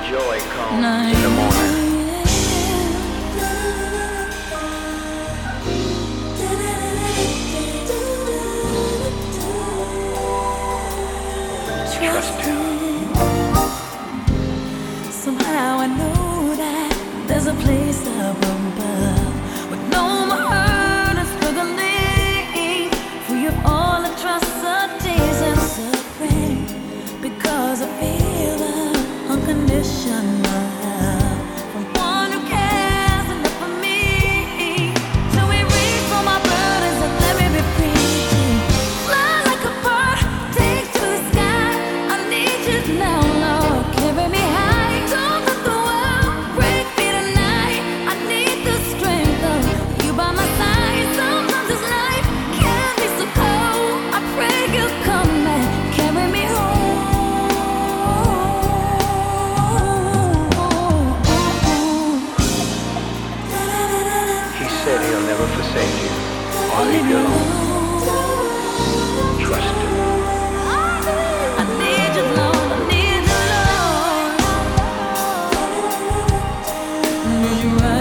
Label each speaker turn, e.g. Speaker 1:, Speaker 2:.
Speaker 1: joy comes in the morning. Trust him.
Speaker 2: Somehow I know that there's a place up above with no more hurt and struggling, free of all atrocities and suffering, because I feel the unconditional love from one who cares enough for me. So we reach for my burdens and let me be free. Fly like a bird, take to the sky. I need you now, Lord. Carry me high. Don't let the world break me tonight. I need the strength of you by my side. Sometimes this life can be so cold. I pray you come and carry me home.
Speaker 1: He said he'll never forsake you or leave you alone. Trust him.
Speaker 2: I need you, Lord. I need you, Lord. I need you right.